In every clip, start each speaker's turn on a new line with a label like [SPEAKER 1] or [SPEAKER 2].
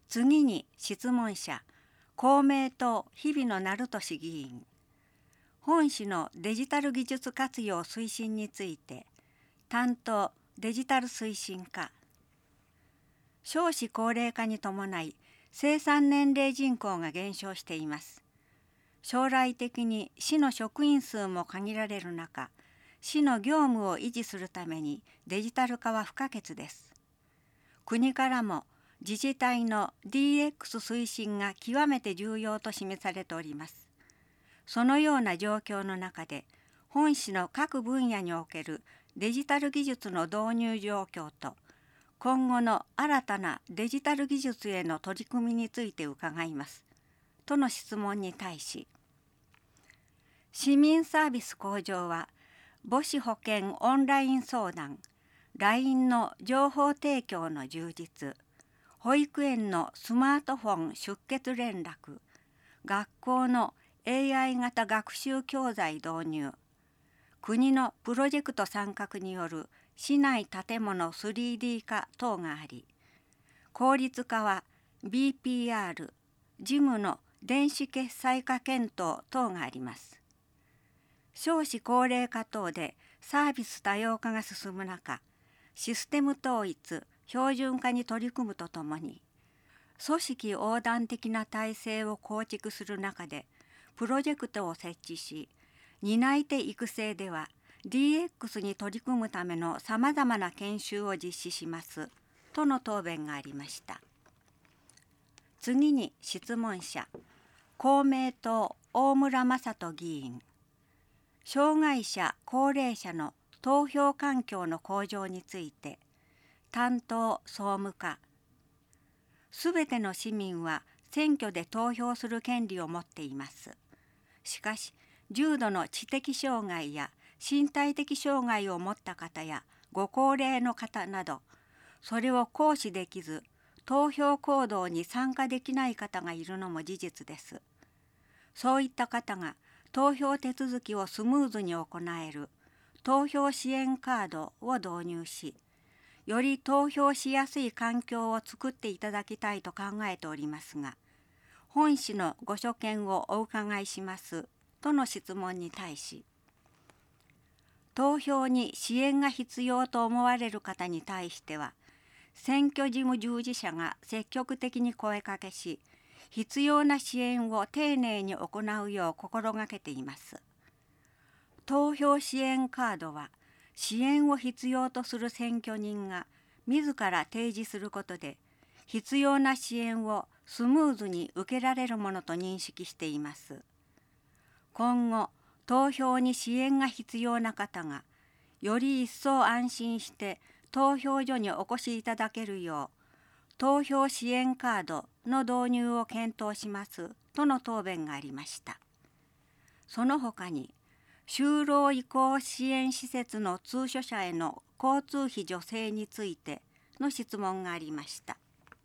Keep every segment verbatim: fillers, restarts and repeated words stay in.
[SPEAKER 1] 次に質問者、公明党日比野成俊議員。本市のデジタル技術活用推進について、担当デジタル推進課。少子高齢化に伴い生産年齢人口が減少しています。将来的に市の職員数も限られる中、市の業務を維持するためにデジタル化は不可欠です。国からも自治体の ディーエックス 推進が極めて重要と示されております。そのような状況の中で、本市の各分野におけるデジタル技術の導入状況と、今後の新たなデジタル技術への取り組みについて伺います。との質問に対し、市民サービス向上は、母子保健オンライン相談、ライン の情報提供の充実、保育園のスマートフォン出欠連絡、学校の エーアイ 型学習教材導入、国のプロジェクト参画による市内建物 スリーディー 化等があり、効率化は ビーピーアール、事務の電子決済化検討等があります。少子高齢化等でサービス多様化が進む中、システム統一、標準化に取り組むとともに、組織横断的な体制を構築する中で、プロジェクトを設置し、担い手育成では ディーエックス に取り組むためのさまざまな研修を実施します、との答弁がありました。次に質問者、公明党大村雅人議員。障害者・高齢者の投票環境の向上について、担当総務課。すべての市民は選挙で投票する権利を持っています。しかし、重度の知的障害や身体的障害を持った方やご高齢の方など、それを行使できず、投票行動に参加できない方がいるのも事実です。そういった方が投票手続きをスムーズに行える投票支援カードを導入し、より投票しやすい環境を作っていただきたいと考えておりますが、本市のご所見をお伺いしますとの質問に対し、投票に支援が必要と思われる方に対しては、選挙事務従事者が積極的に声かけし、必要な支援を丁寧に行うよう心がけています。投票支援カードは、支援を必要とする選挙人が自ら提示することで、必要な支援をスムーズに受けられるものと認識しています。今後、投票に支援が必要な方が、より一層安心して投票所にお越しいただけるよう、投票支援カードの導入を検討しますとの答弁がありました。その他に、就労移行支援施設の通所者への交通費助成についての質問がありました。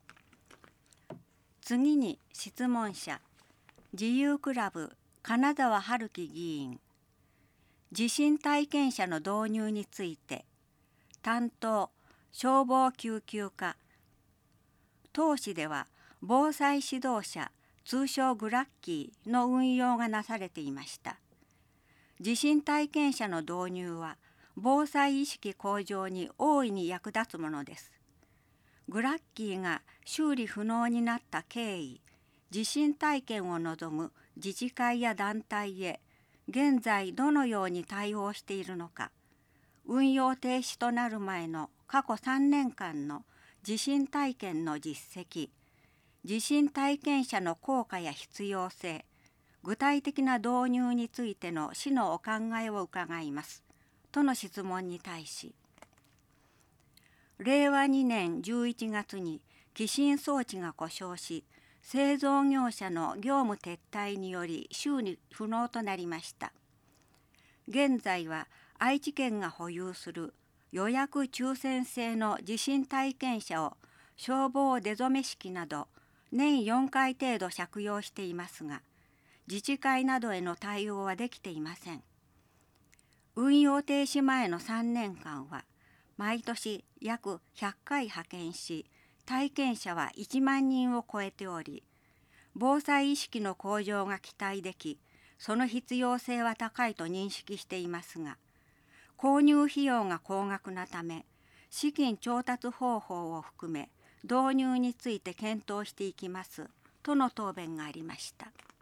[SPEAKER 1] 次に質問者、自由クラブ金沢春樹議員。地震体験者の導入について、担当消防救急課。当市では防災指導者、通称グラッキーの運用がなされていました。地震体験者の導入は防災意識向上に大いに役立つものです。グラッキーが修理不能になった経緯、地震体験を望む自治会や団体へ現在どのように対応しているのか、運用停止となる前の過去さんねんかんの地震体験の実績、地震体験者の効果や必要性、具体的な導入についての市のお考えを伺います。との質問に対し、れいわにねんじゅういちがつに起震装置が故障し、製造業者の業務撤退により修理不能となりました。現在は愛知県が保有する予約抽選制の地震体験者を消防出初め式など年よんかい程度借用していますが、自治会などへの対応はできていません。運用停止前のさんねんかんは毎年約ひゃっかい派遣し、 体験者はいちまんにんを超えており、防災意識の向上が期待でき、その必要性は高いと認識していますが、購入費用が高額なため、資金調達方法を含め導入について検討していきますとの答弁がありました。